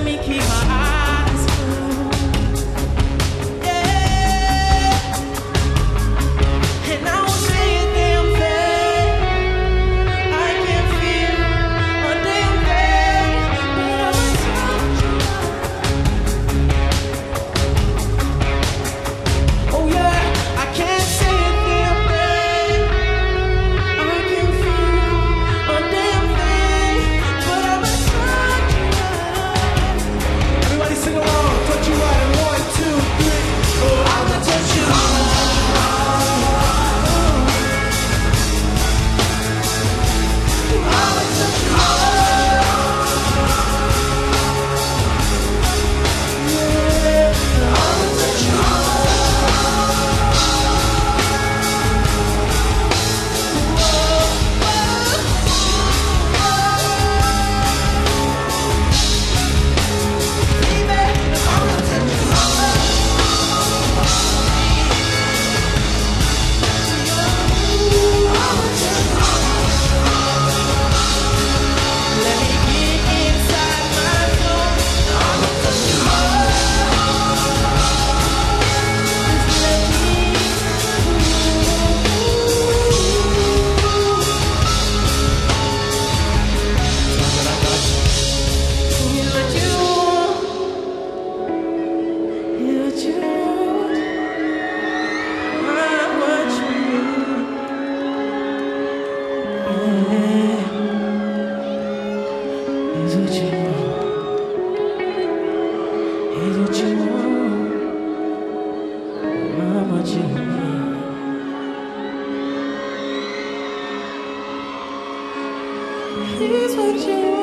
let me keep my eyes closed. Yeah. And I won't say a damn thing. I can't feel a damn thing, but I'ma touch you. Oh yeah, I can't say a damn thing. I can't feel a damn thing, but I'ma touch you. Everybody sing along, touch you right in 1, 2, 3. Oh, I'ma touch you. I'ma touch you. Yeah, I'ma touch you. Here's what you want.